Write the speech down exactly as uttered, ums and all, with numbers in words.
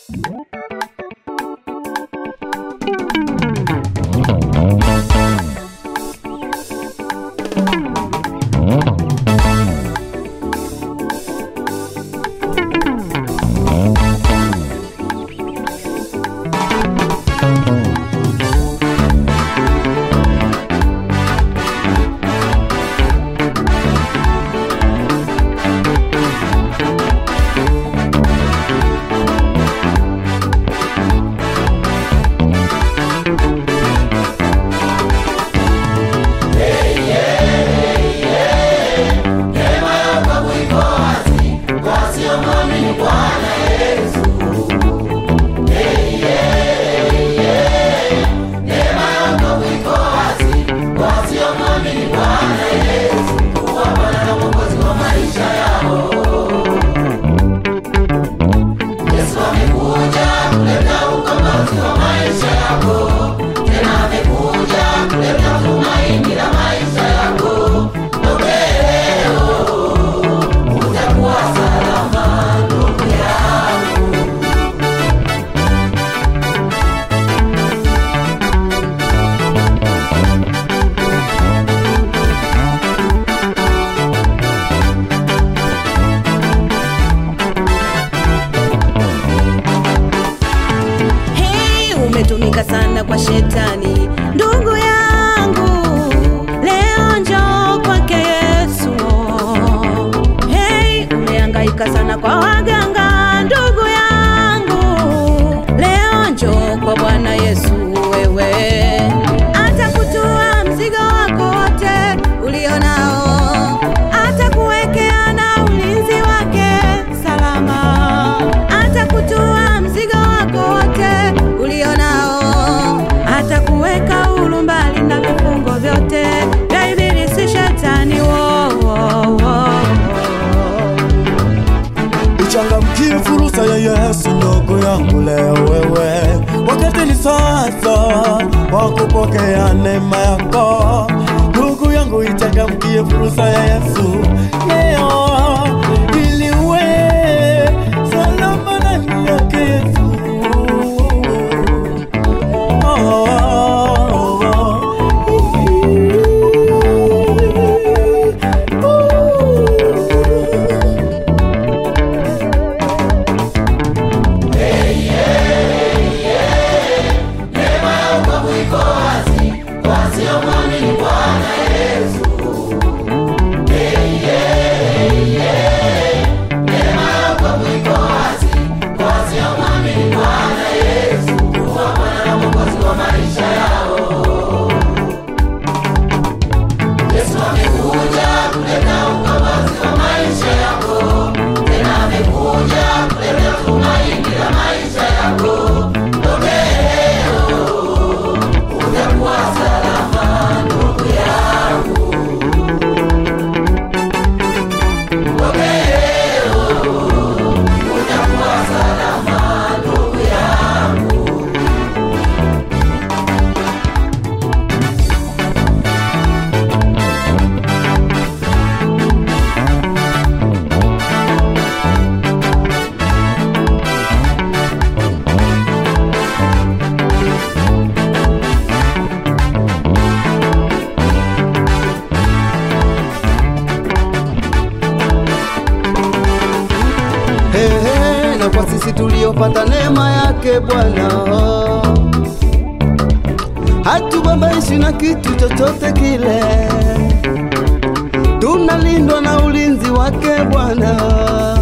Umetumika sana kwa shetani, ndugu yangu, leo njoo kwake Yesu. Hey, umehangaika sana kwa waganga, ndugu yangu, leo njoo kwa Bwana Yesu. Wewe atakutua mzigo wako wote ulionao, atakuwekea na ulinzi wake salama, atakutua mzigo wako wote ulionao, atakuweka huru mbali na vifungo vyote vya ibilisi shetani. Wo, wo, wo. Uchangamkie fursa ya Yesu ndugu yangu leo wewe, wakati ni sasa wa kupokea neema yako. Ndugu yangu ichangamkie fursa ya Yesu leo, ili uwe salama ndani yake Yesu. Kwa sisi tuliopata neema yake Bwana, hatubabaishi na kitu chochote kile, tunalindwa na ulinzi wake Bwana.